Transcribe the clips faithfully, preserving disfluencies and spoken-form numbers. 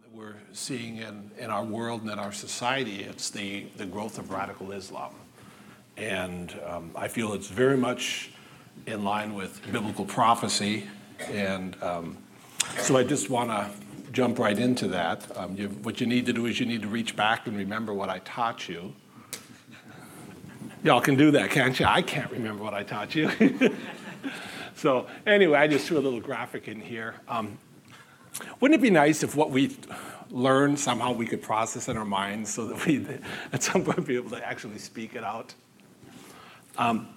we're seeing in, in our world and in our society, it's the, the growth of radical Islam. And um, I feel it's very much in line with biblical prophecy. And um, so I just want to jump right into that. Um, you, what you need to do is you need to reach back and remember what I taught you. Y'all can do that, can't you? I can't remember what I taught you. So anyway, I just threw a little graphic in here. Um, wouldn't it be nice if what we learned somehow we could process in our minds so that we at some point be able to actually speak it out? Um,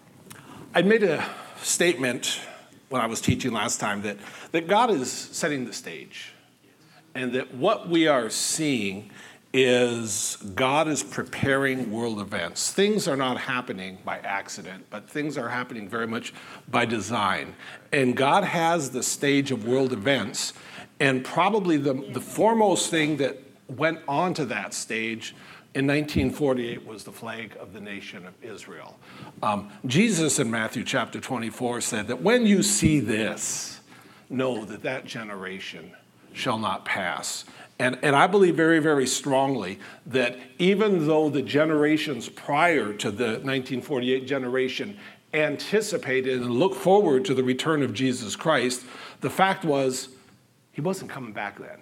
I made a statement when I was teaching last time that, that God is setting the stage, and that what we are seeing is God is preparing world events. Things are not happening by accident, but things are happening very much by design. And God has the stage of world events, and probably the, the foremost thing that went onto that stage in nineteen forty-eight was the flag of the nation of Israel. Um, Jesus in Matthew chapter twenty-four said that when you see this, know that that generation shall not pass. And, and I believe very, very strongly that even though the generations prior to the nineteen forty-eight generation anticipated and looked forward to the return of Jesus Christ, the fact was he wasn't coming back then.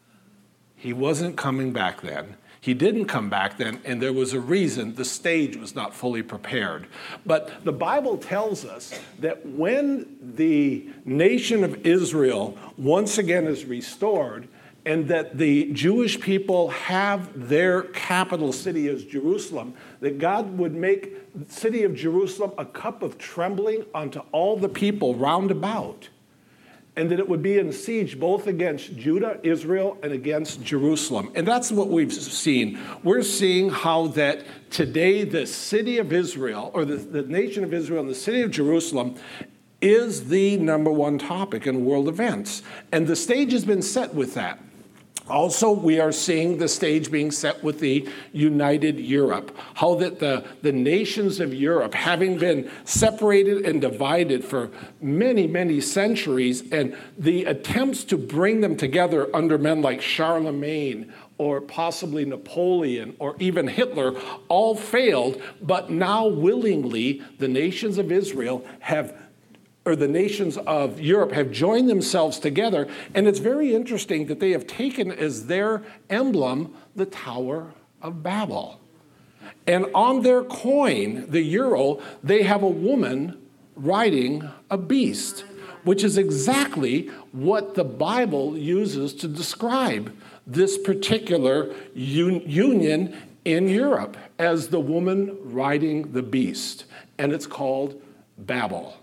He wasn't coming back then. He didn't come back then, and there was a reason. The stage was not fully prepared. But the Bible tells us that when the nation of Israel once again is restored, and that the Jewish people have their capital city as Jerusalem, that God would make the city of Jerusalem a cup of trembling unto all the people round about, and that it would be in siege both against Judah, Israel, and against Jerusalem. And that's what we've seen. We're seeing how that today the city of Israel, or the, the nation of Israel and the city of Jerusalem, is the number one topic in world events. And the stage has been set with that. Also, we are seeing the stage being set with the united Europe, how that the, the nations of Europe, having been separated and divided for many, many centuries, and the attempts to bring them together under men like Charlemagne or possibly Napoleon or even Hitler, all failed, but now willingly the nations of Israel have or the nations of Europe have joined themselves together. And it's very interesting that they have taken as their emblem the Tower of Babel. And on their coin, the euro, they have a woman riding a beast, which is exactly what the Bible uses to describe this particular un- union in Europe as the woman riding the beast. And it's called Babel.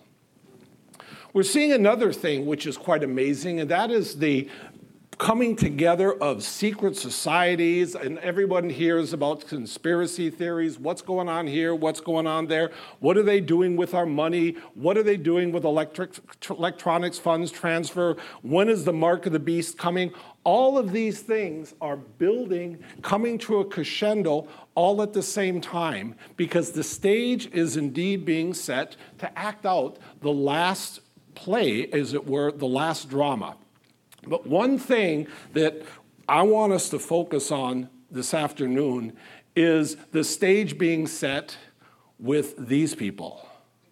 We're seeing another thing which is quite amazing, and that is the coming together of secret societies, and everyone hears about conspiracy theories. What's going on here? What's going on there? What are they doing with our money? What are they doing with electric, electronics funds transfer? When is the mark of the beast coming? All of these things are building, coming to a crescendo all at the same time, because the stage is indeed being set to act out the last play, as it were, the last drama. But one thing that I want us to focus on this afternoon is the stage being set with these people.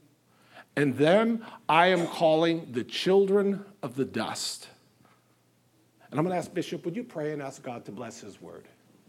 And them I am calling the children of the dust. And I'm going to ask Bishop, would you pray and ask God to bless his word?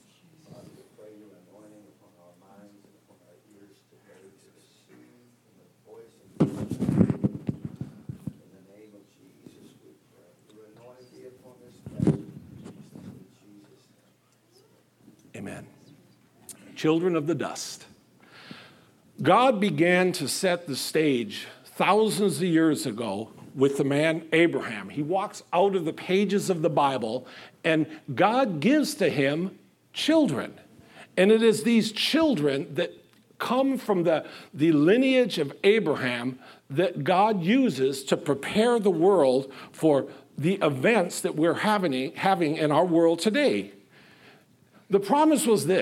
Amen. Children of the dust. God began to set the stage thousands of years ago with the man Abraham. He walks out of the pages of the Bible, and God gives to him children. And it is these children that come from the, the lineage of Abraham that God uses to prepare the world for the events that we're having, having in our world today. The promise was this: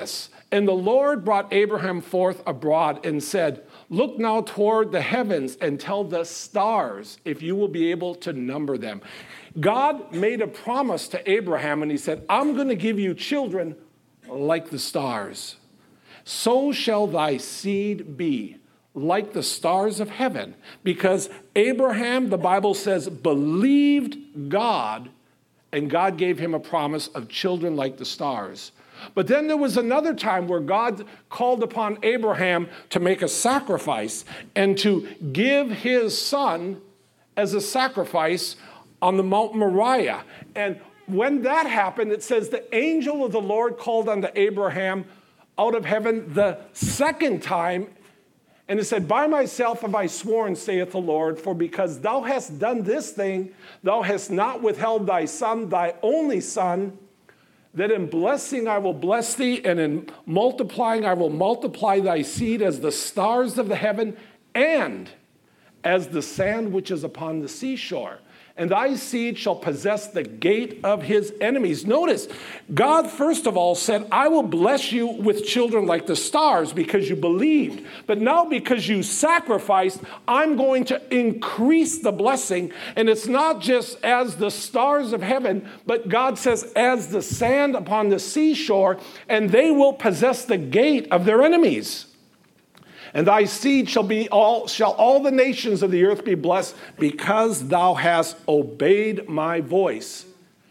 And the Lord brought Abraham forth abroad and said, look now toward the heavens and tell the stars if you will be able to number them. God made a promise to Abraham and he said, I'm going to give you children like the stars. So shall thy seed be, like the stars of heaven. Because Abraham, the Bible says, believed God, and God gave him a promise of children like the stars. But then there was another time where God called upon Abraham to make a sacrifice and to give his son as a sacrifice on the Mount Moriah. And when that happened, it says the angel of the Lord called unto Abraham out of heaven the second time, and it said, by myself have I sworn, saith the Lord, for because thou hast done this thing, thou hast not withheld thy son, thy only son, that in blessing I will bless thee, and in multiplying I will multiply thy seed as the stars of the heaven, and as the sand which is upon the seashore. And thy seed shall possess the gate of his enemies. Notice, God first of all said, I will bless you with children like the stars because you believed. But now because you sacrificed, I'm going to increase the blessing. And it's not just as the stars of heaven, but God says, as the sand upon the seashore, and they will possess the gate of their enemies. And thy seed shall be all, shall all the nations of the earth be blessed, because thou hast obeyed my voice.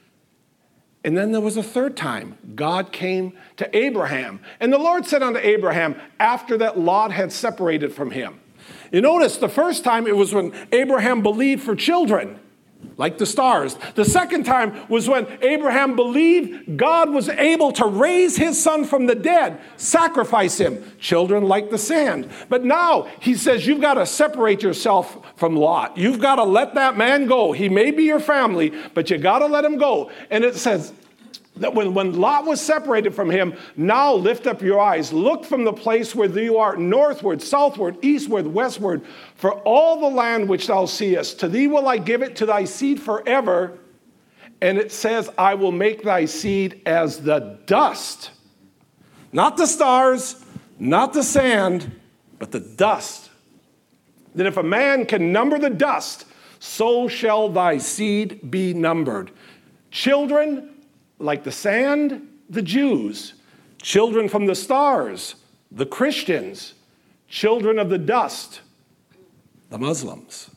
And then there was a third time. God came to Abraham. And the Lord said unto Abraham, after that Lot had separated from him. You notice the first time it was when Abraham believed for children, like the stars. The second time was when Abraham believed God was able to raise his son from the dead, sacrifice him, children like the sand. But now he says, you've got to separate yourself from Lot. You've got to let that man go. He may be your family, but you got to let him go. And it says that when, when Lot was separated from him, now lift up your eyes. Look from the place where you are northward, southward, eastward, westward, for all the land which thou seest. To thee will I give it, to thy seed forever. And it says, I will make thy seed as the dust. Not the stars, not the sand, but the dust. That if a man can number the dust, so shall thy seed be numbered. Children like the sand, the Jews. Children from the stars, the Christians. Children of the dust, the Muslims.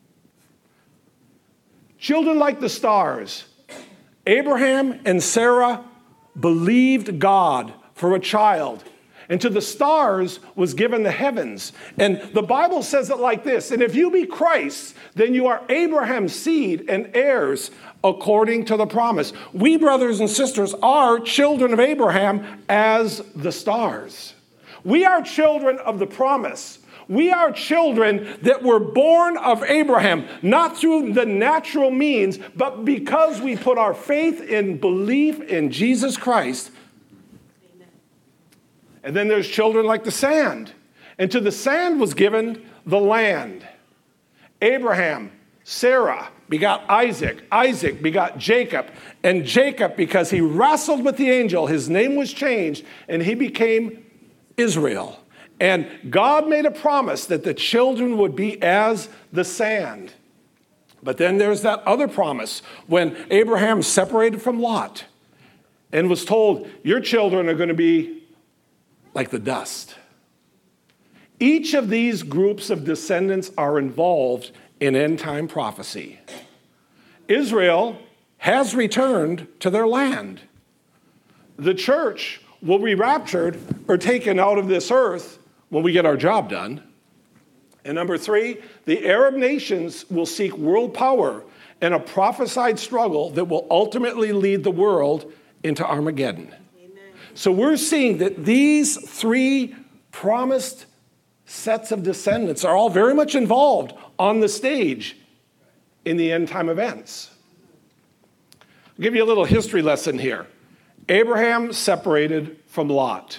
Children like the stars. Abraham and Sarah believed God for a child. And to the stars was given the heavens. And the Bible says it like this, and if you be Christ, then you are Abraham's seed and heirs according to the promise. We, brothers and sisters, are children of Abraham as the stars. We are children of the promise. We are children that were born of Abraham, not through the natural means, but because we put our faith in belief in Jesus Christ. Amen. And then there's children like the sand. And to the sand was given the land. Abraham, Sarah begot Isaac. Isaac begot Jacob. And Jacob, because he wrestled with the angel, his name was changed, and he became Israel. And God made a promise that the children would be as the sand. But then there's that other promise when Abraham separated from Lot and was told, your children are going to be like the dust. Each of these groups of descendants are involved in end-time prophecy. Israel has returned to their land. The church will be raptured or taken out of this earth when we get our job done. And number three, the Arab nations will seek world power in a prophesied struggle that will ultimately lead the world into Armageddon. Amen. So we're seeing that these three promised sets of descendants are all very much involved on the stage in the end time events. I'll give you a little history lesson here. Abraham separated from Lot.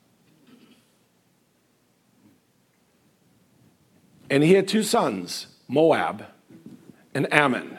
And he had two sons, Moab and Ammon.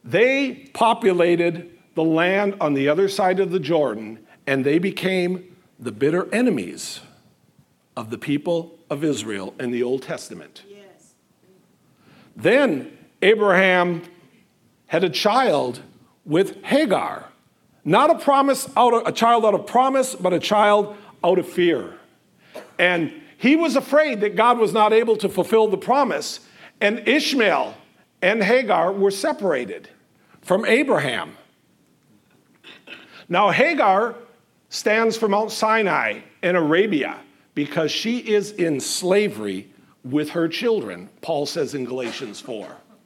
They populated the land on the other side of the Jordan, and they became the bitter enemies of the people of Israel in the Old Testament. Yes. Then Abraham had a child with Hagar. Not a promise out of, a child out of promise, but a child out of fear. And he was afraid that God was not able to fulfill the promise. And Ishmael and Hagar were separated from Abraham. Now Hagar stands for Mount Sinai in Arabia because she is in slavery with her children, Paul says in Galatians four.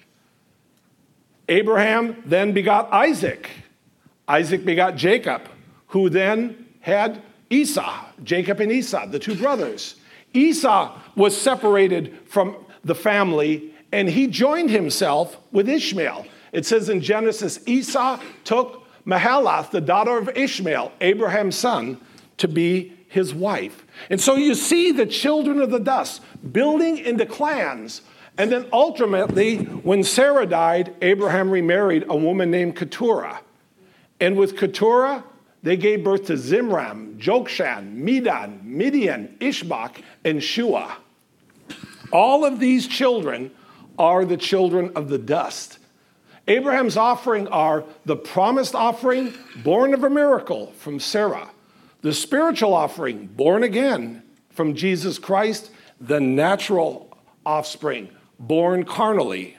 Abraham then begot Isaac. Isaac begot Jacob, who then had Esau, Jacob and Esau, the two brothers. Esau was separated from the family, and he joined himself with Ishmael. It says in Genesis, Esau took Mahalath, the daughter of Ishmael, Abraham's son, to be his wife. And so you see the children of the dust building into clans. And then ultimately, when Sarah died, Abraham remarried a woman named Keturah. And with Keturah, they gave birth to Zimram, Jokshan, Medan, Midian, Ishbak, and Shua. All of these children are the children of the dust. Abraham's offering are the promised offering, born of a miracle from Sarah. The spiritual offering, born again from Jesus Christ. The natural offspring, born carnally.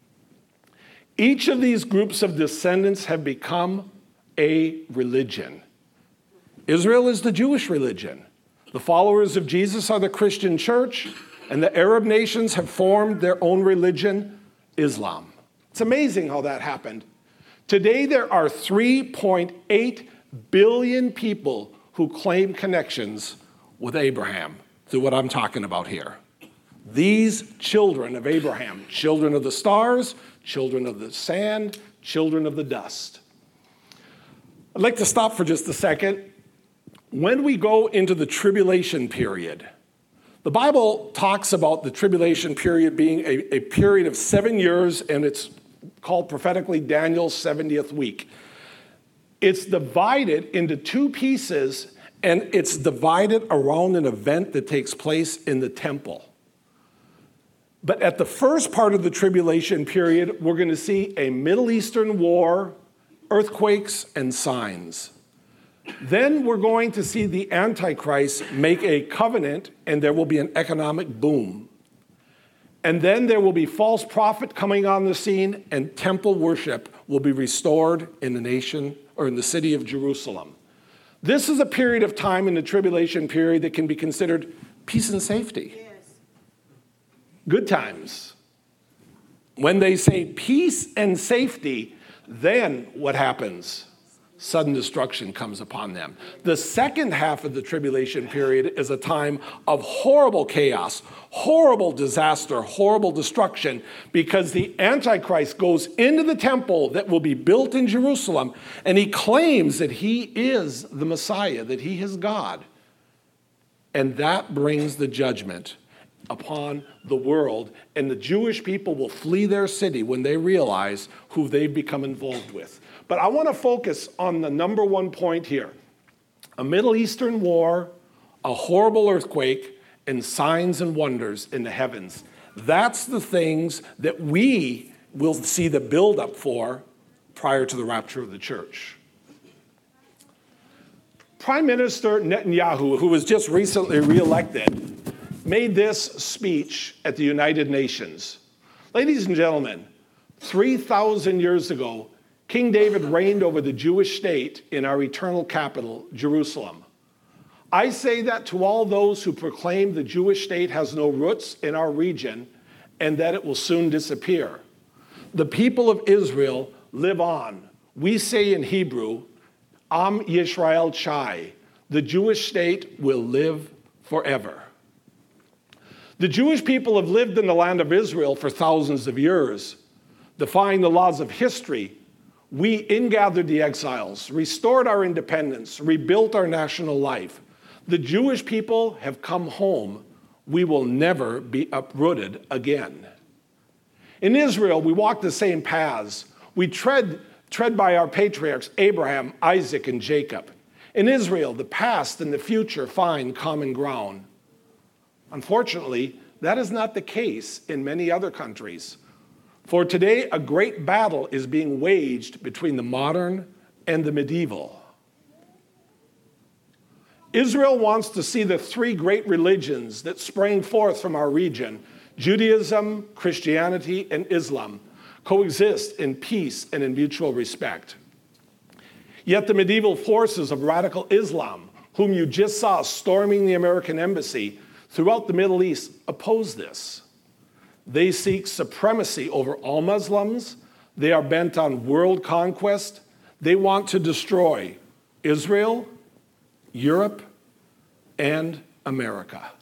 Each of these groups of descendants have become a religion. Israel is the Jewish religion. The followers of Jesus are the Christian church, and the Arab nations have formed their own religion, Islam. It's amazing how that happened. Today there are three point eight billion people who claim connections with Abraham through what I'm talking about here. These children of Abraham, children of the stars, children of the sand, children of the dust. I'd like to stop for just a second. When we go into the tribulation period, the Bible talks about the tribulation period being a, a period of seven years, and it's called prophetically Daniel's seventieth week. It's divided into two pieces, and it's divided around an event that takes place in the temple. But at the first part of the tribulation period, we're going to see a Middle Eastern war, earthquakes, and signs. Then we're going to see the Antichrist make a covenant, and there will be an economic boom. And then there will be false prophet coming on the scene, and temple worship will be restored in the nation or in the city of Jerusalem. This is a period of time in the tribulation period that can be considered peace and safety. Yes. Good times. When they say peace and safety, then what happens? Sudden destruction comes upon them. The second half of the tribulation period is a time of horrible chaos, horrible disaster, horrible destruction, because the Antichrist goes into the temple that will be built in Jerusalem, and he claims that he is the Messiah, that he is God. And that brings the judgment upon the world, and the Jewish people will flee their city when they realize who they've become involved with. But I want to focus on the number one point here. A Middle Eastern war, a horrible earthquake, and signs and wonders in the heavens. That's the things that we will see the buildup for prior to the rapture of the church. Prime Minister Netanyahu, who was just recently reelected, made this speech at the United Nations. Ladies and gentlemen, three thousand years ago, King David reigned over the Jewish state in our eternal capital, Jerusalem. I say that to all those who proclaim the Jewish state has no roots in our region and that it will soon disappear. The people of Israel live on. We say in Hebrew, Am Yisrael Chai. The Jewish state will live forever. The Jewish people have lived in the land of Israel for thousands of years, defying the laws of history. We ingathered the exiles, restored our independence, rebuilt our national life. The Jewish people have come home. We will never be uprooted again. In Israel, we walk the same paths. We tread, tread by our patriarchs, Abraham, Isaac, and Jacob. In Israel, the past and the future find common ground. Unfortunately, that is not the case in many other countries. For today, a great battle is being waged between the modern and the medieval. Israel wants to see the three great religions that sprang forth from our region, Judaism, Christianity, and Islam, coexist in peace and in mutual respect. Yet the medieval forces of radical Islam, whom you just saw storming the American embassy throughout the Middle East, oppose this. They seek supremacy over all Muslims. They are bent on world conquest. They want to destroy Israel, Europe, and America.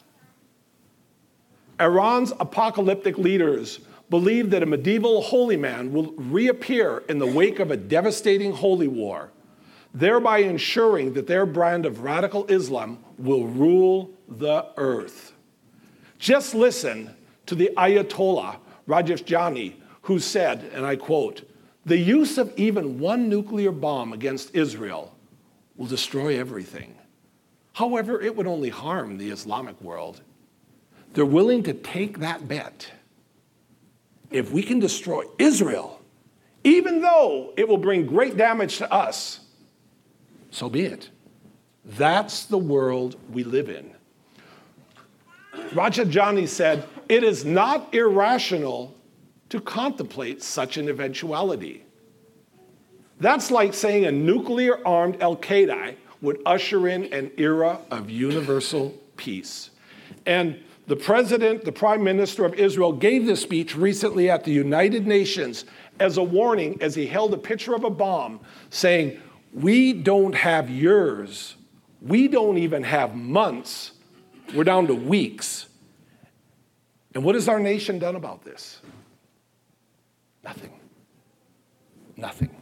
Iran's apocalyptic leaders believe that a medieval holy man will reappear in the wake of a devastating holy war, thereby ensuring that their brand of radical Islam will rule the earth. Just listen to the Ayatollah Rafsanjani, who said, and I quote, "The use of even one nuclear bomb against Israel will destroy everything. However, it would only harm the Islamic world." They're willing to take that bet. If we can destroy Israel, even though it will bring great damage to us, so be it. That's the world we live in. Rafsanjani said, "It is not irrational to contemplate such an eventuality." That's like saying a nuclear-armed Al-Qaeda would usher in an era of universal peace. And the president, the prime minister of Israel, gave this speech recently at the United Nations as a warning as he held a picture of a bomb, saying, "We don't have years. We don't even have months. We're down to weeks." And what has our nation done about this? Nothing. Nothing.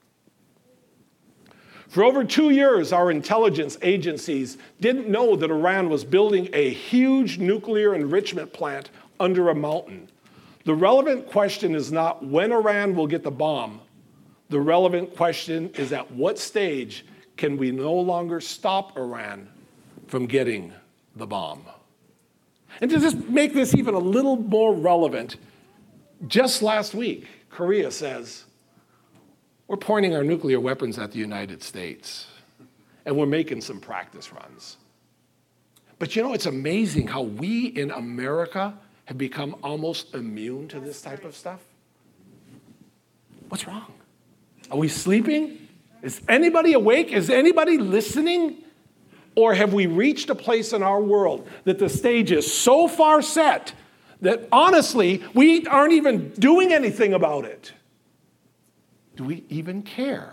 For over two years, our intelligence agencies didn't know that Iran was building a huge nuclear enrichment plant under a mountain. The relevant question is not when Iran will get the bomb. The relevant question is at what stage can we no longer stop Iran from getting the bomb? And to just make this even a little more relevant, just last week, Korea says, we're pointing our nuclear weapons at the United States, and we're making some practice runs. But you know, it's amazing how we in America have become almost immune to this type of stuff. What's wrong? Are we sleeping? Is anybody awake? Is anybody listening? Or have we reached a place in our world that the stage is so far set that honestly, we aren't even doing anything about it? Do we even care?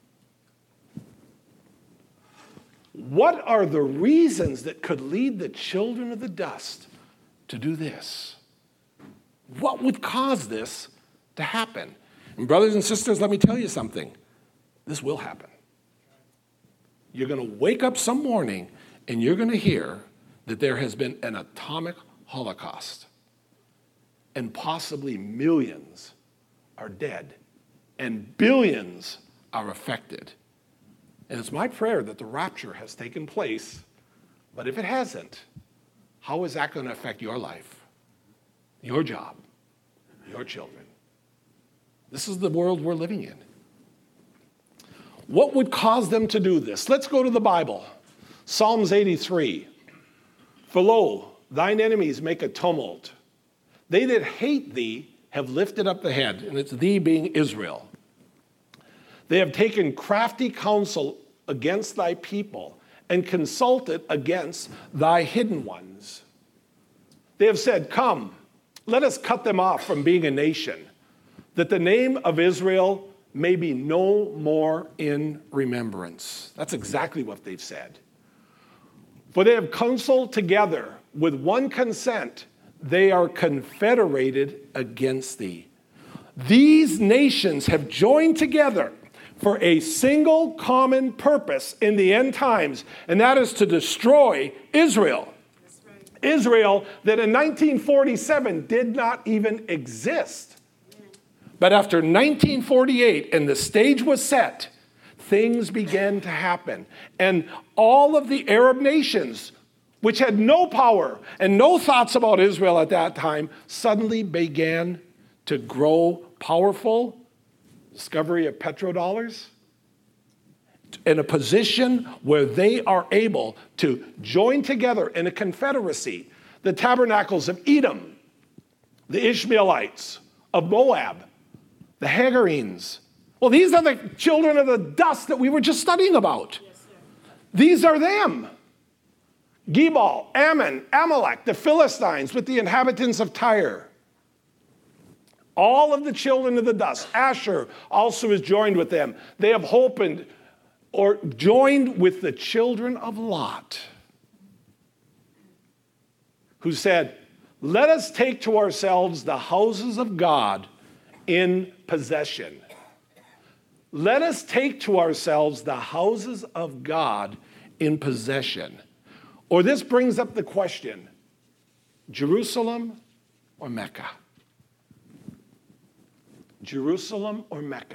What are the reasons that could lead the children of the dust to do this? What would cause this to happen? And brothers and sisters, let me tell you something. This will happen. You're going to wake up some morning and you're going to hear that there has been an atomic holocaust and possibly millions are dead and billions are affected. And it's my prayer that the rapture has taken place, but if it hasn't, how is that going to affect your life, your job, your children? This is the world we're living in. What would cause them to do this? Let's go to the Bible. Psalms eighty-three. For lo, thine enemies make a tumult. They that hate thee have lifted up the head, and it's thee being Israel. They have taken crafty counsel against thy people and consulted against thy hidden ones. They have said, come, let us cut them off from being a nation, that the name of Israel may be no more in remembrance. That's exactly what they've said. For they have counseled together with one consent, they are confederated against thee. These nations have joined together for a single common purpose in the end times, and that is to destroy Israel. That's right. Israel that in nineteen forty-seven did not even exist. But after nineteen forty-eight, and the stage was set, things began to happen. And all of the Arab nations, which had no power and no thoughts about Israel at that time, suddenly began to grow powerful. Discovery of petrodollars. In a position where they are able to join together in a confederacy, the tabernacles of Edom, the Ishmaelites of Moab, the Hagarenes. Well, these are the children of the dust that we were just studying about. Yes, sir. These are them. Gebal, Ammon, Amalek, the Philistines with the inhabitants of Tyre. All of the children of the dust. Asher also is joined with them. They have opened or joined with the children of Lot, who said, let us take to ourselves the houses of God in possession. Let us take to ourselves the houses of God in possession. Or this brings up the question, Jerusalem or Mecca? Jerusalem or Mecca?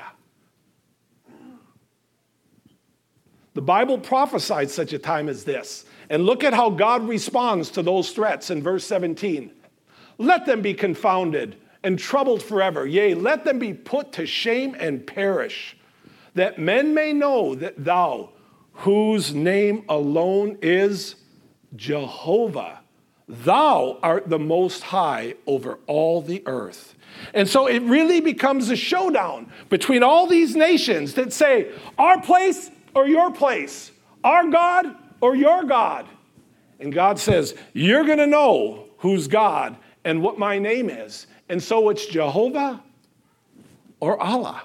The Bible prophesied such a time as this. And look at how God responds to those threats in verse seventeen. Let them be confounded and troubled forever. Yea, let them be put to shame and perish, that men may know that thou, whose name alone is Jehovah, thou art the most high over all the earth. And so it really becomes a showdown between all these nations that say, our place or your place, our God or your God. And God says, you're going to know who's God and what my name is. And so it's Jehovah or Allah.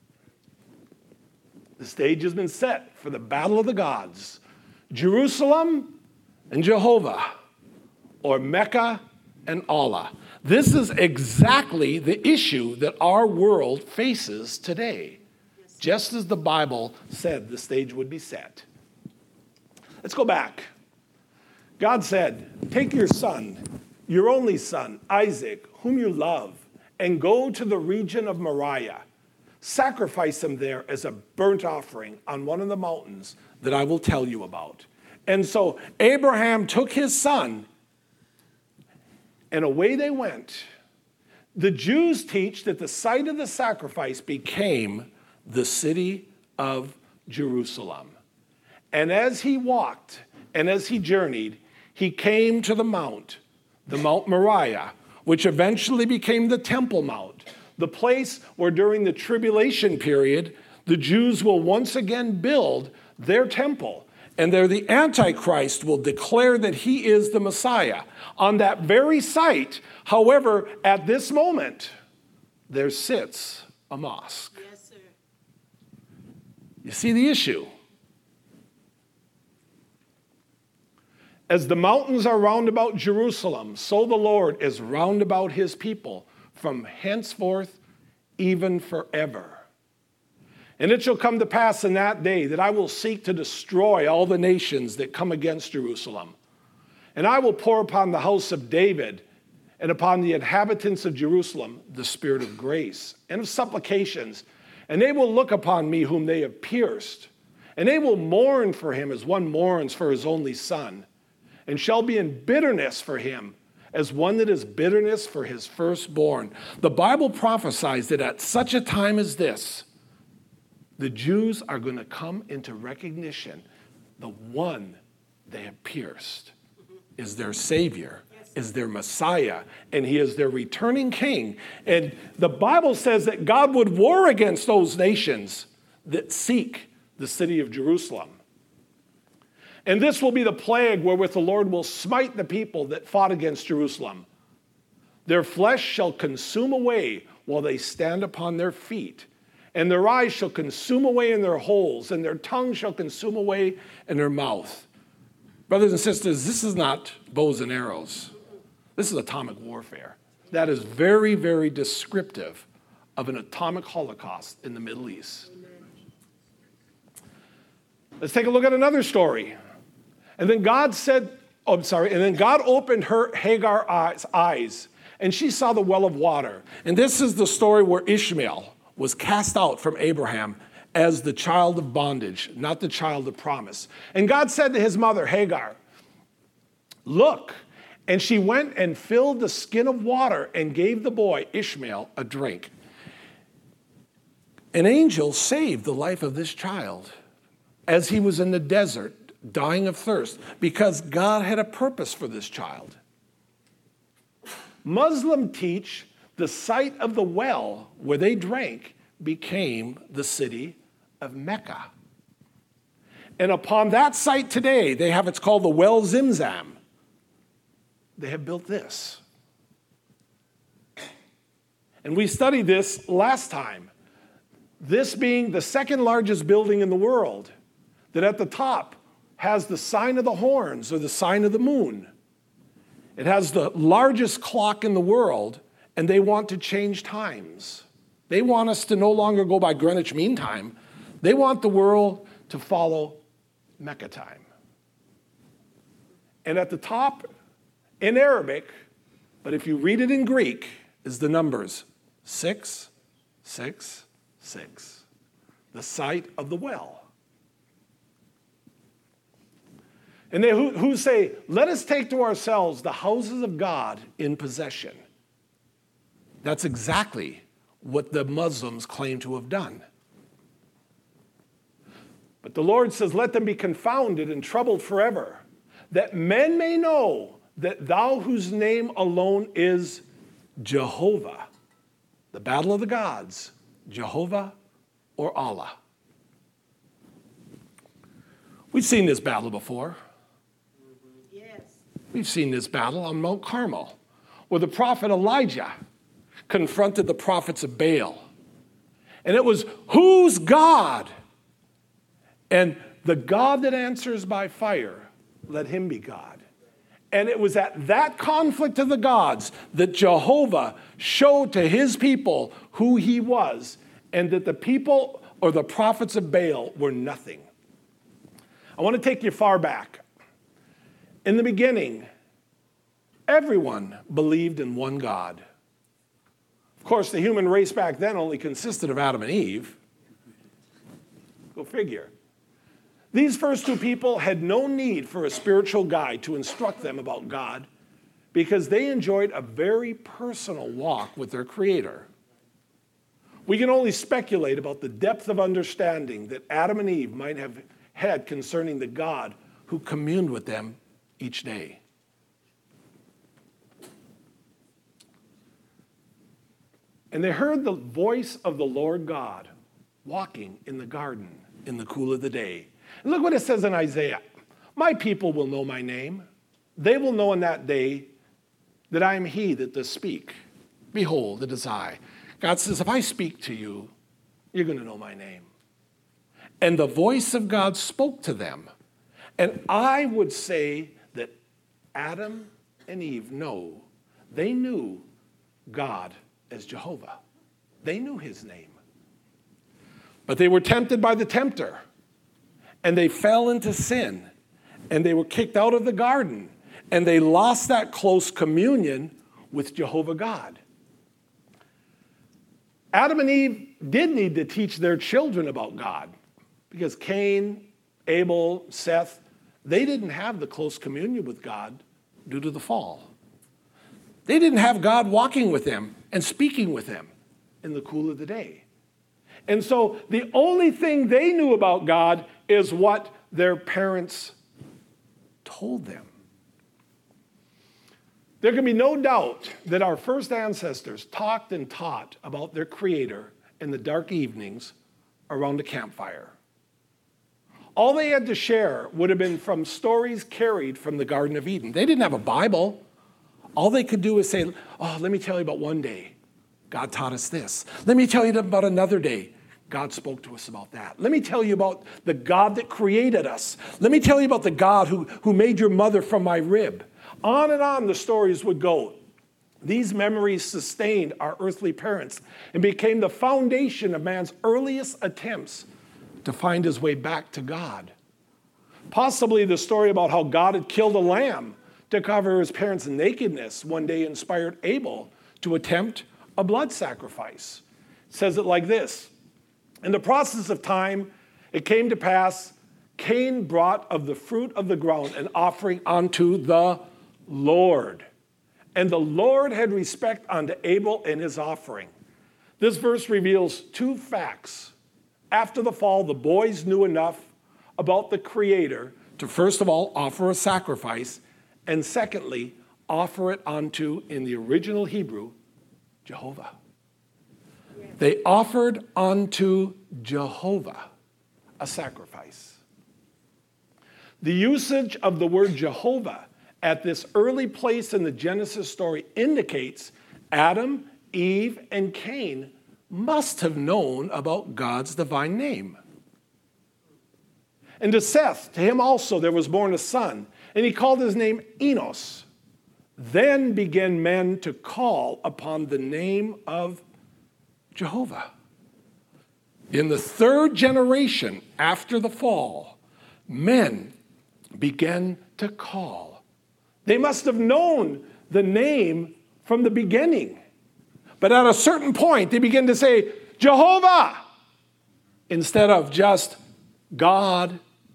The stage has been set for the battle of the gods. Jerusalem and Jehovah, or Mecca and Allah. This is exactly the issue that our world faces today. Just as the Bible said the stage would be set. Let's go back. God said, take your son, your only son, Isaac, whom you love, and go to the region of Moriah. Sacrifice him there as a burnt offering on one of the mountains that I will tell you about. And so Abraham took his son, and away they went. The Jews teach that the site of the sacrifice became the city of Jerusalem. And as he walked and as he journeyed, he came to the mount, the Mount Moriah, which eventually became the Temple Mount, the place where during the tribulation period, the Jews will once again build their temple. And there the Antichrist will declare that he is the Messiah. On that very site, however, at this moment, there sits a mosque. Yes, sir. You see the issue? As the mountains are round about Jerusalem, so the Lord is round about his people from henceforth, even forever. And it shall come to pass in that day that I will seek to destroy all the nations that come against Jerusalem. And I will pour upon the house of David and upon the inhabitants of Jerusalem the spirit of grace and of supplications. And they will look upon me whom they have pierced. And they will mourn for him as one mourns for his only son. And shall be in bitterness for him as one that is bitterness for his firstborn. The Bible prophesies that at such a time as this, the Jews are going to come into recognition. The one they have pierced is their Savior, is their Messiah, and he is their returning king. And the Bible says that God would war against those nations that seek the city of Jerusalem. And this will be the plague wherewith the Lord will smite the people that fought against Jerusalem. Their flesh shall consume away while they stand upon their feet. And their eyes shall consume away in their holes, and their tongue shall consume away in their mouth. Brothers and sisters, this is not bows and arrows. This is atomic warfare. That is very, very descriptive of an atomic holocaust in the Middle East. Let's take a look at another story. And then God said, oh, I'm sorry, and then God opened her Hagar's eyes, and she saw the well of water. And this is the story where Ishmael was cast out from Abraham as the child of bondage, not the child of promise. And God said to his mother, Hagar, look, and she went and filled the skin of water and gave the boy, Ishmael, a drink. An angel saved the life of this child as he was in the desert, dying of thirst, because God had a purpose for this child. Muslims teach the site of the well where they drank became the city of Mecca. And upon that site today, they have, it's called the Well Zimzam. They have built this. And we studied this last time. This being the second largest building in the world, that at the top has the sign of the horns or the sign of the moon. It has the largest clock in the world, and they want to change times. They want us to no longer go by Greenwich Mean Time. They want the world to follow Mecca time. And at the top, in Arabic, but if you read it in Greek, is the numbers six, six, six. The site of the well. And they who, who say, let us take to ourselves the houses of God in possession. That's exactly what the Muslims claim to have done. But the Lord says, let them be confounded and troubled forever, that men may know that thou whose name alone is Jehovah, the battle of the gods, Jehovah or Allah. We've seen this battle before. Yes. We've seen this battle on Mount Carmel, where the prophet Elijah confronted the prophets of Baal. And it was, who's God? And the God that answers by fire, let him be God. And it was at that conflict of the gods that Jehovah showed to his people who he was, and that the people or the prophets of Baal were nothing. I want to take you far back. In the beginning, everyone believed in one God. Of course, the human race back then only consisted of Adam and Eve. Go figure. These first two people had no need for a spiritual guide to instruct them about God because they enjoyed a very personal walk with their Creator. We can only speculate about the depth of understanding that Adam and Eve might have had concerning the God who communed with them each day. And they heard the voice of the Lord God walking in the garden in the cool of the day. And look what it says in Isaiah. My people will know my name. They will know in that day that I am he that does speak. Behold, it is I. God says, if I speak to you, you're going to know my name. And the voice of God spoke to them. And I would say that Adam and Eve know, they knew God as Jehovah. They knew his name. But they were tempted by the tempter. And they fell into sin. And they were kicked out of the garden. And they lost that close communion with Jehovah God. Adam and Eve did need to teach their children about God. Because Cain, Abel, Seth, they didn't have the close communion with God due to the fall. They didn't have God walking with them and speaking with them in the cool of the day. And so the only thing they knew about God is what their parents told them. There can be no doubt that our first ancestors talked and taught about their Creator in the dark evenings around a campfire. All they had to share would have been from stories carried from the Garden of Eden. They didn't have a Bible. All they could do is say, oh, let me tell you about one day. God taught us this. Let me tell you about another day. God spoke to us about that. Let me tell you about the God that created us. Let me tell you about the God who, who made your mother from my rib. On and on the stories would go. These memories sustained our earthly parents and became the foundation of man's earliest attempts to find his way back to God. Possibly the story about how God had killed a lamb to cover his parents' nakedness one day inspired Abel to attempt a blood sacrifice. It says it like this. In the process of time, it came to pass, Cain brought of the fruit of the ground an offering unto the Lord. And the Lord had respect unto Abel and his offering. This verse reveals two facts. After the fall, the boys knew enough about the Creator to first of all offer a sacrifice, and secondly, offer it unto, in the original Hebrew, Jehovah. They offered unto Jehovah a sacrifice. The usage of the word Jehovah at this early place in the Genesis story indicates Adam, Eve, and Cain must have known about God's divine name. And to Seth, to him also there was born a son, and he called his name Enos. Then began men to call upon the name of Jehovah. In the third generation after the fall, men began to call. They must have known the name from the beginning. But at a certain point, they began to say, Jehovah, instead of just God.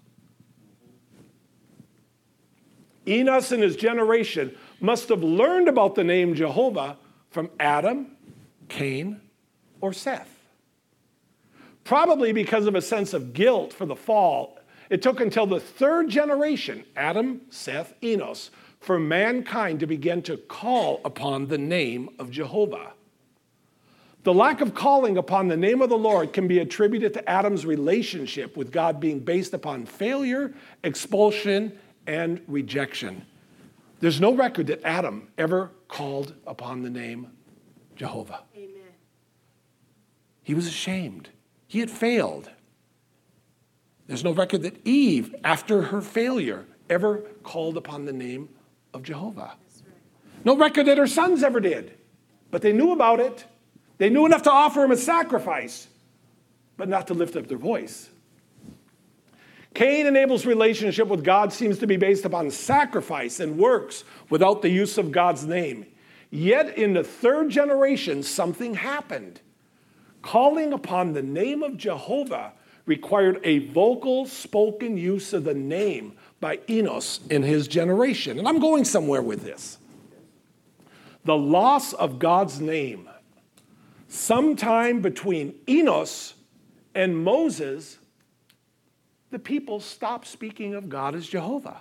Enos and his generation must have learned about the name Jehovah from Adam, Cain, or Seth. Probably because of a sense of guilt for the fall, it took until the third generation, Adam, Seth, Enos, for mankind to begin to call upon the name of Jehovah. The lack of calling upon the name of the Lord can be attributed to Adam's relationship with God being based upon failure, expulsion, and rejection. There's no record that Adam ever called upon the name Jehovah. Amen. He was ashamed. He had failed. There's no record that Eve, after her failure, ever called upon the name of Jehovah. That's right. No record that her sons ever did. But they knew about it. They knew enough to offer him a sacrifice, but not to lift up their voice. Cain and Abel's relationship with God seems to be based upon sacrifice and works without the use of God's name. Yet in the third generation, something happened. Calling upon the name of Jehovah required a vocal, spoken use of the name by Enos in his generation. And I'm going somewhere with this. The loss of God's name, sometime between Enos and Moses, the people stopped speaking of God as Jehovah.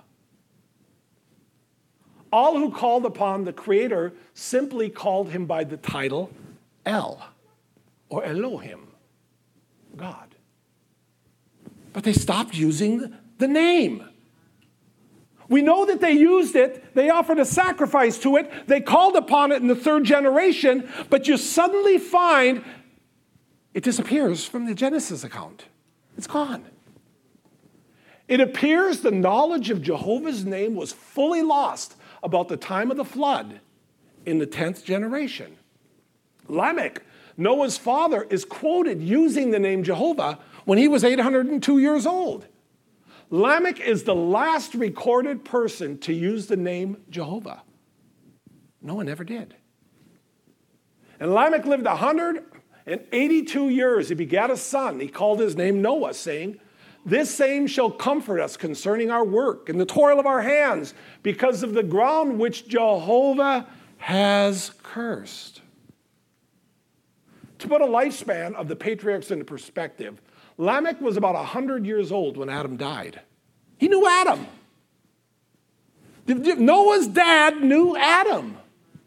All who called upon the Creator simply called him by the title El, or Elohim, God. But they stopped using the name. We know that they used it. They offered a sacrifice to it. They called upon it in the third generation, but you suddenly find it disappears from the Genesis account. It's gone. It appears the knowledge of Jehovah's name was fully lost about the time of the flood in the tenth generation. Lamech, Noah's father, is quoted using the name Jehovah when he was eight hundred two years old. Lamech is the last recorded person to use the name Jehovah. No one ever did. And Lamech lived one hundred eighty-two years. He begat a son. He called his name Noah, saying, "This same shall comfort us concerning our work and the toil of our hands, because of the ground which Jehovah has cursed." To put a lifespan of the patriarchs into perspective, Lamech was about one hundred years old when Adam died. He knew Adam. Noah's dad knew Adam.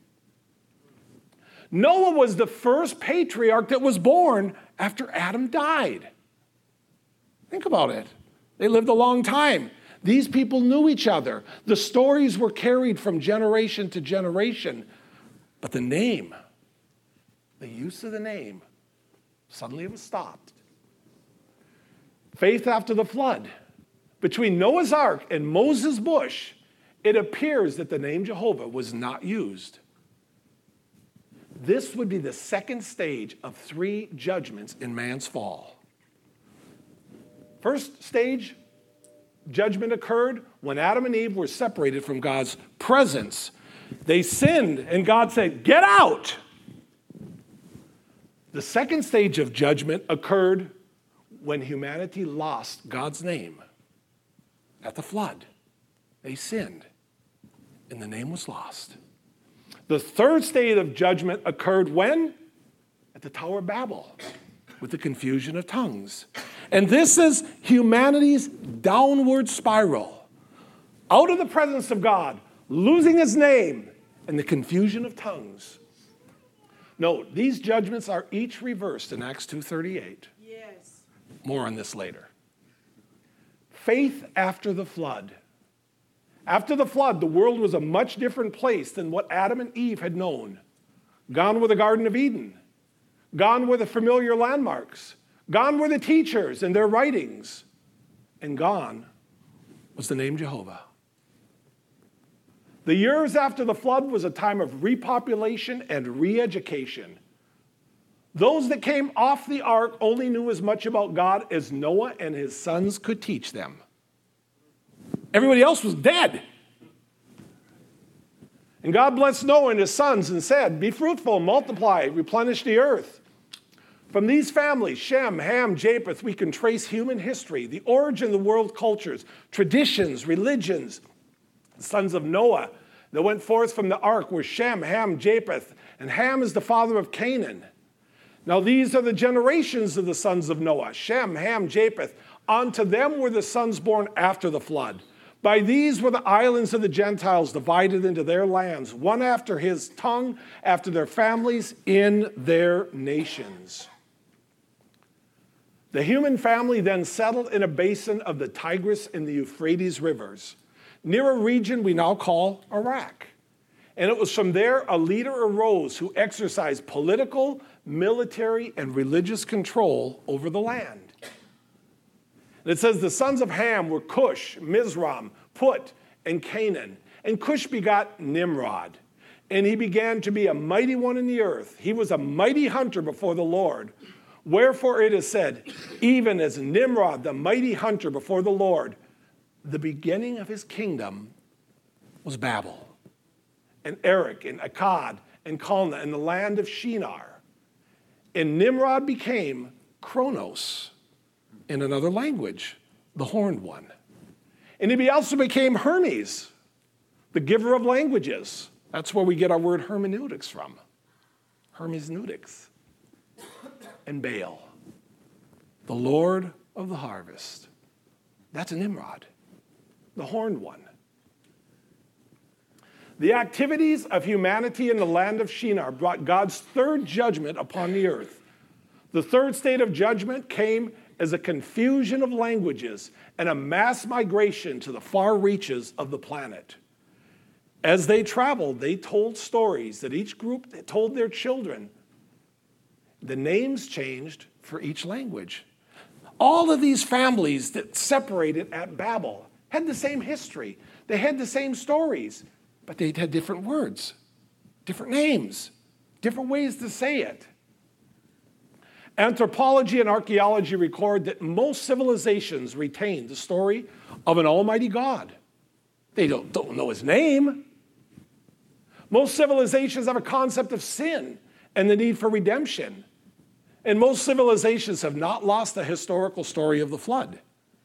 Noah was the first patriarch that was born after Adam died. Think about it. They lived a long time. These people knew each other. The stories were carried from generation to generation. But the name, the use of the name, suddenly it was stopped. Faith after the flood. Between Noah's Ark and Moses' bush, it appears that the name Jehovah was not used. This would be the second stage of three judgments in man's fall. First stage, judgment occurred when Adam and Eve were separated from God's presence. They sinned, and God said, "Get out!" The second stage of judgment occurred when humanity lost God's name at the flood. They sinned, and the name was lost. The third state of judgment occurred when? At the Tower of Babel, with the confusion of tongues. And this is humanity's downward spiral, out of the presence of God, losing his name, and the confusion of tongues. Note, these judgments are each reversed in Acts two thirty-eight. Yes. More on this later. Faith after the flood. After the flood, the world was a much different place than what Adam and Eve had known. Gone were the Garden of Eden. Gone were the familiar landmarks. Gone were the teachers and their writings. And gone was the name Jehovah. The years after the flood was a time of repopulation and re-education. Those that came off the ark only knew as much about God as Noah and his sons could teach them. Everybody else was dead. And God blessed Noah and his sons and said, "Be fruitful, multiply, replenish the earth." From these families, Shem, Ham, Japheth, we can trace human history, the origin of the world cultures, traditions, religions. The sons of Noah that went forth from the ark were Shem, Ham, Japheth, and Ham is the father of Canaan. Now these are the generations of the sons of Noah, Shem, Ham, Japheth. Unto them were the sons born after the flood. By these were the islands of the Gentiles divided into their lands, one after his tongue, after their families, in their nations. The human family then settled in a basin of the Tigris and the Euphrates rivers, near a region we now call Iraq. And it was from there a leader arose who exercised political, military, and religious control over the land. And it says the sons of Ham were Cush, Mizraim, Put, and Canaan. And Cush begot Nimrod. And he began to be a mighty one in the earth. He was a mighty hunter before the Lord. Wherefore it is said, even as Nimrod, the mighty hunter before the Lord, the beginning of his kingdom was Babel, and Erech, and Akkad, and Calneh, and the land of Shinar. And Nimrod became Kronos, in another language, the horned one. And he also became Hermes, the giver of languages. That's where we get our word hermeneutics from. Hermeneutics. And Baal, the Lord of the harvest. That's Nimrod, the horned one. The activities of humanity in the land of Shinar brought God's third judgment upon the earth. The third state of judgment came as a confusion of languages and a mass migration to the far reaches of the planet. As they traveled, they told stories that each group told their children. The names changed for each language. All of these families that separated at Babel had the same history. They had the same stories, but they had different words, different names, different ways to say it. Anthropology and archaeology record that most civilizations retain the story of an almighty God. They don't, don't know his name. Most civilizations have a concept of sin and the need for redemption. And most civilizations have not lost the historical story of the flood.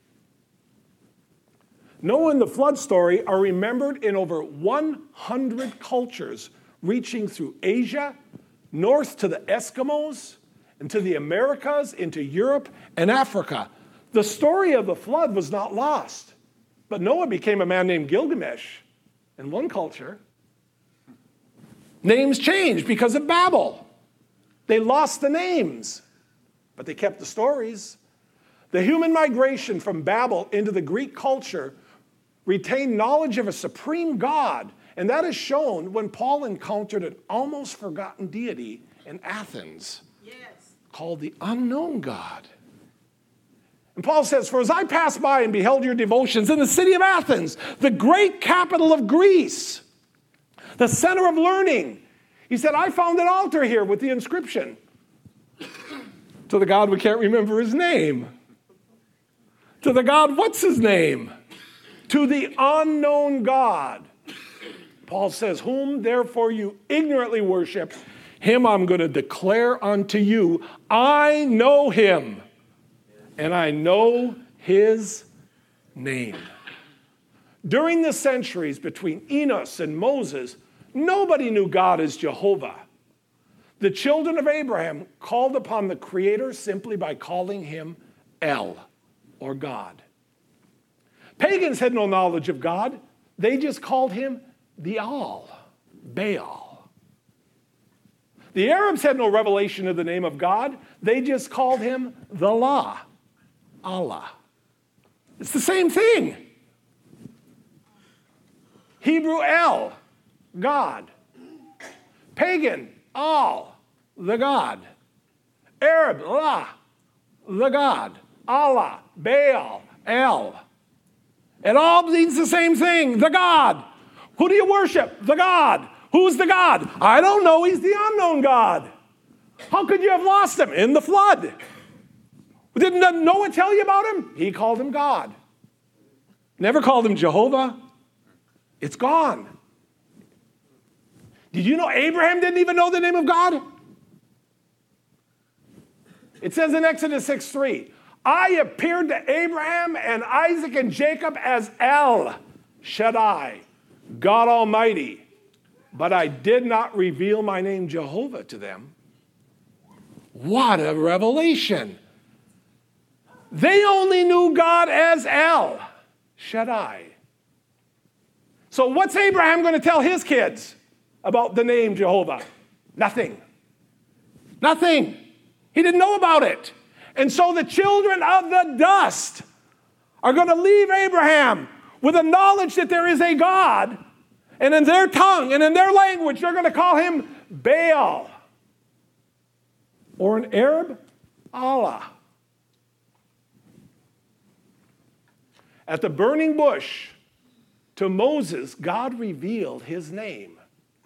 Noah and the flood story are remembered in over one hundred cultures, reaching through Asia, north to the Eskimos, and to the Americas, into Europe and Africa. The story of the flood was not lost, but Noah became a man named Gilgamesh in one culture. Names changed because of Babel. They lost the names, but they kept the stories. The human migration from Babel into the Greek culture retained knowledge of a supreme God, and that is shown when Paul encountered an almost forgotten deity in Athens. Yes. Called the unknown God. And Paul says, "For as I passed by and beheld your devotions in the city of Athens, the great capital of Greece, the center of learning," he said, "I found an altar here with the inscription to the God we can't remember his name. To the God, what's his name? To the unknown God." Paul says, "Whom therefore you ignorantly worship, him I'm going to declare unto you. I know him. and I know his name. During the centuries between Enos and Moses, nobody knew God as Jehovah. The children of Abraham called upon the Creator simply by calling him El, or God. Pagans had no knowledge of God. They just called him Baal, Baal. The Arabs had no revelation of the name of God. They just called him the La, Allah. It's the same thing. Hebrew El, God. Pagan, Al, the God. Arab, La, the God. Allah, Baal, El. It all means the same thing, the God. Who do you worship? The God. Who's the God? I don't know, he's the unknown God. How could you have lost him? In the flood. Didn't Noah tell you about him? He called him God. Never called him Jehovah. It's gone. Did you know Abraham didn't even know the name of God? It says in Exodus six three, I appeared to Abraham and Isaac and Jacob as El Shaddai, God Almighty, but I did not reveal my name Jehovah to them. What a revelation. They only knew God as El Shaddai. So what's Abraham going to tell his kids about the name Jehovah? Nothing. Nothing. He didn't know about it. And so the children of the dust are going to leave Abraham with a knowledge that there is a God, and in their tongue and in their language, they're going to call him Baal. Or in Arab, Allah. At the burning bush, to Moses, God revealed his name.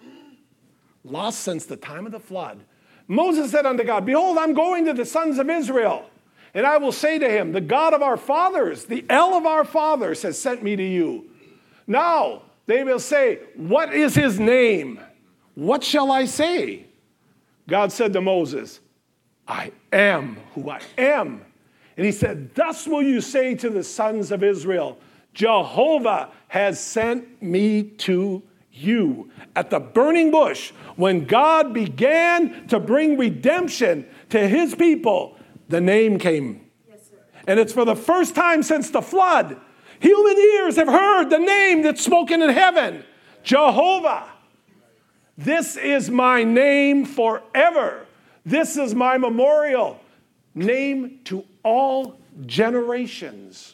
Lost since the time of the flood. Moses said unto God, behold, I'm going to the sons of Israel, and I will say to him, the God of our fathers, the El of our fathers has sent me to you. Now they will say, what is his name? What shall I say? God said to Moses, I am who I am. And he said, thus will you say to the sons of Israel, Jehovah has sent me to you. At the burning bush, when God began to bring redemption to his people, the name came. Yes, sir. And it's for the first time since the flood, human ears have heard the name that's spoken in heaven, Jehovah. This is my name forever. This is my memorial name to all generations.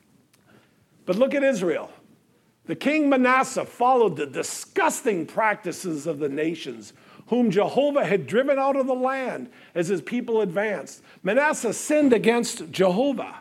But look at Israel. The king Manasseh followed the disgusting practices of the nations whom Jehovah had driven out of the land as his people advanced. Manasseh sinned against Jehovah.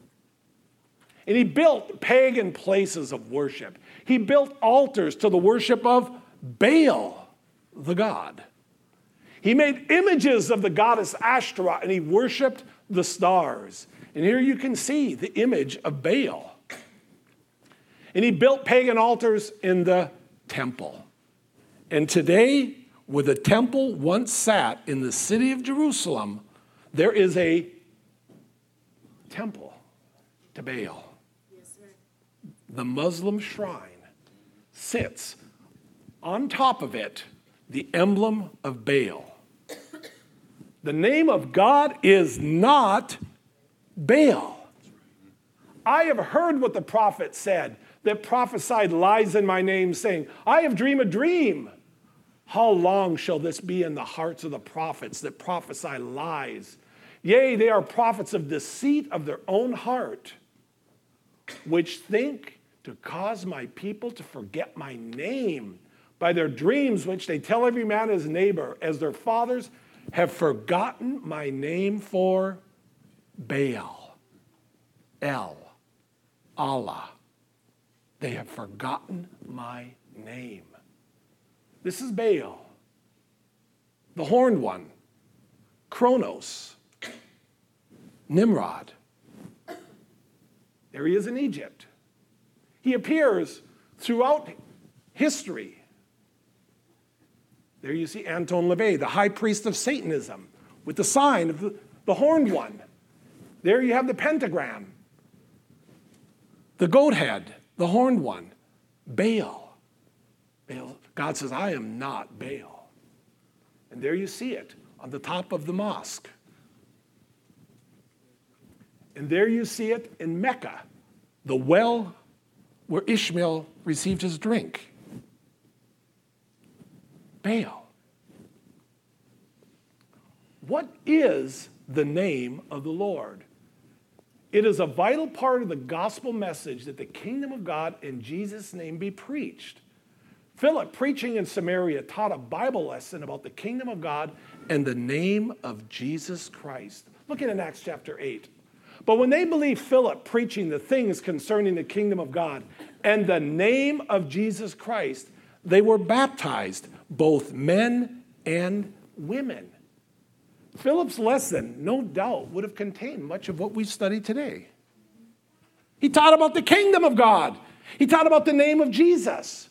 And he built pagan places of worship. He built altars to the worship of Baal, the god. He made images of the goddess Ashtoreth, and he worshiped the stars. And here you can see the image of Baal. And he built pagan altars in the temple. And today, where the temple once sat in the city of Jerusalem, there is a temple to Baal. Yes, sir. The Muslim shrine sits on top of it, the emblem of Baal. The name of God is not Baal. I have heard what the prophet said, that prophesied lies in my name, saying, I have dreamed a dream. How long shall this be in the hearts of the prophets that prophesy lies? Yea, they are prophets of deceit of their own heart, which think to cause my people to forget my name by their dreams, which they tell every man his neighbor, as their fathers have forgotten my name for Baal, El, Allah. They have forgotten my name. This is Baal, the horned one, Kronos, Nimrod. There he is in Egypt. He appears throughout history. There you see Anton LaVey, the high priest of Satanism, with the sign of the, the horned one. There you have the pentagram, the goat head, the horned one, Baal. Baal. God says, I am not Baal. And there you see it on the top of the mosque. And there you see it in Mecca, the well where Ishmael received his drink. Baal. What is the name of the Lord? It is a vital part of the gospel message that the kingdom of God in Jesus' name be preached. Philip, preaching in Samaria, taught a Bible lesson about the kingdom of God and the name of Jesus Christ. Look at Acts chapter eight. But when they believed Philip preaching the things concerning the kingdom of God and the name of Jesus Christ, they were baptized, both men and women. Philip's lesson, no doubt, would have contained much of what we study today. He taught about the kingdom of God. He taught about the name of Jesus.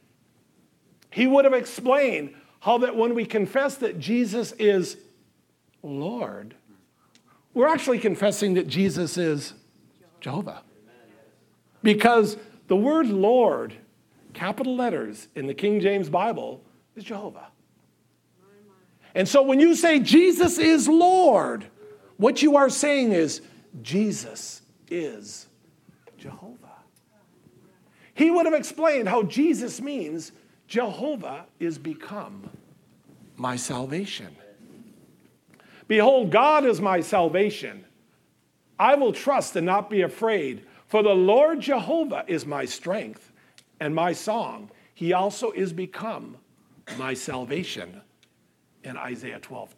He would have explained how that when we confess that Jesus is Lord, we're actually confessing that Jesus is Jehovah. Because the word Lord, capital letters in the King James Bible, is Jehovah. And so when you say Jesus is Lord, what you are saying is Jesus is Jehovah. He would have explained how Jesus means Jehovah is become my salvation. Behold, God is my salvation. I will trust and not be afraid, for the Lord Jehovah is my strength and my song. He also is become my salvation. In Isaiah twelve.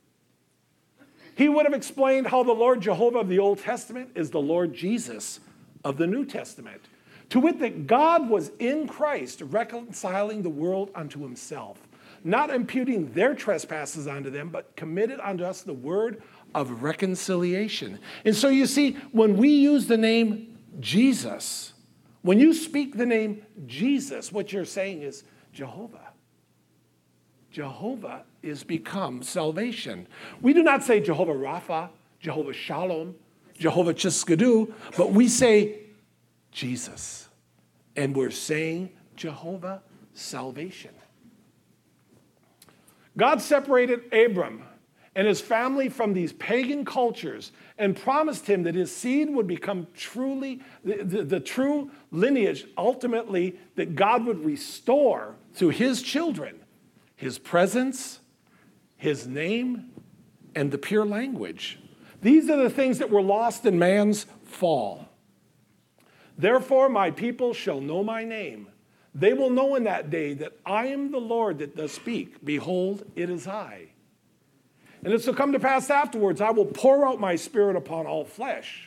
He would have explained how the Lord Jehovah of the Old Testament is the Lord Jesus of the New Testament. To wit, that God was in Christ reconciling the world unto himself, not imputing their trespasses unto them, but committed unto us the word of reconciliation. And so you see, when we use the name Jesus, when you speak the name Jesus, what you're saying is Jehovah. Jehovah is become salvation. We do not say Jehovah Rapha, Jehovah Shalom, Jehovah Tsidkenu, but we say Jesus. And we're saying Jehovah salvation. God separated Abram and his family from these pagan cultures and promised him that his seed would become truly the, the, the true lineage, ultimately, that God would restore through his children. His presence, his name, and the pure language. These are the things that were lost in man's fall. Therefore, my people shall know my name. They will know in that day that I am the Lord that does speak. Behold, it is I. And it shall come to pass afterwards, I will pour out my spirit upon all flesh.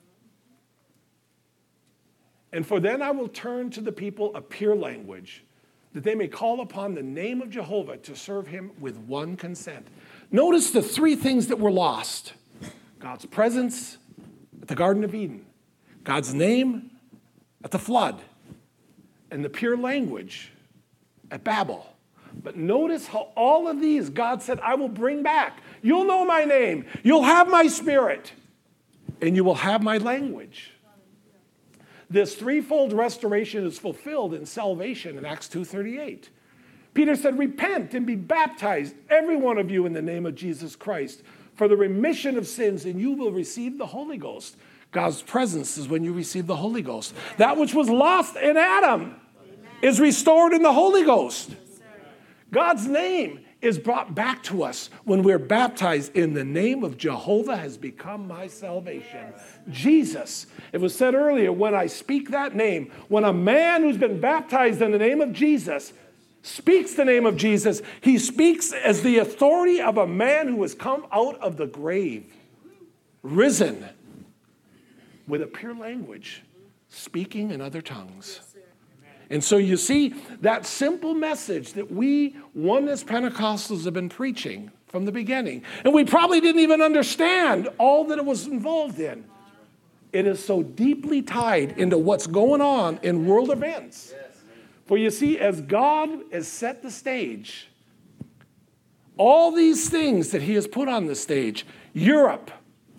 And for then I will turn to the people a pure language, that they may call upon the name of Jehovah to serve him with one consent. Notice the three things that were lost. God's presence at the Garden of Eden, God's name at the flood, and the pure language at Babel. But notice how all of these God said, I will bring back. You'll know my name. You'll have my spirit. And you will have my language. This threefold restoration is fulfilled in salvation in Acts two thirty-eight. Peter said, repent and be baptized, every one of you, in the name of Jesus Christ, for the remission of sins, and you will receive the Holy Ghost. God's presence is when you receive the Holy Ghost. That which was lost in Adam is restored in the Holy Ghost. God's name is brought back to us when we're baptized in the name of Jehovah has become my salvation. Jesus. It was said earlier, when I speak that name, when a man who's been baptized in the name of Jesus speaks the name of Jesus, he speaks as the authority of a man who has come out of the grave, risen with a pure language, speaking in other tongues. And so you see, that simple message that we Oneness Pentecostals have been preaching from the beginning, and we probably didn't even understand all that it was involved in. It is so deeply tied into what's going on in world events. For you see, as God has set the stage, all these things that he has put on the stage, Europe,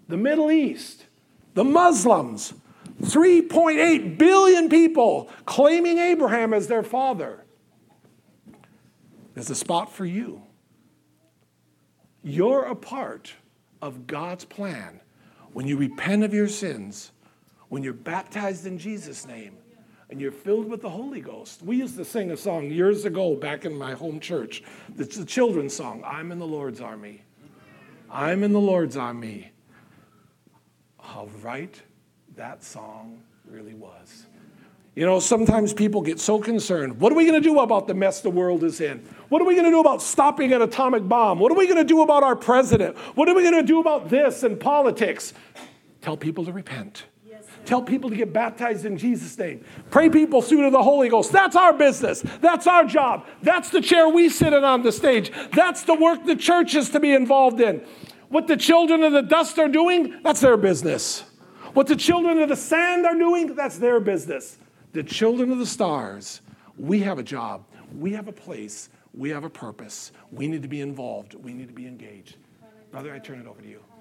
the Middle East, the Muslims, three point eight billion people claiming Abraham as their father. There's a spot for you. You're a part of God's plan when you repent of your sins, when you're baptized in Jesus' name, and you're filled with the Holy Ghost. We used to sing a song years ago back in my home church. It's a children's song, I'm in the Lord's army. I'm in the Lord's army. How right that song really was. You know, sometimes people get so concerned. What are we going to do about the mess the world is in? What are we going to do about stopping an atomic bomb? What are we going to do about our president? What are we going to do about this and politics? Tell people to repent. Yes, Tell people to get baptized in Jesus' name. Pray people through to the Holy Ghost. That's our business. That's our job. That's the chair we sit in on the stage. That's the work the church is to be involved in. What the children of the dust are doing, that's their business. What the children of the sand are doing, that's their business. The children of the stars, we have a job. We have a place. We have a purpose. We need to be involved. We need to be engaged. Brother, I turn it over to you.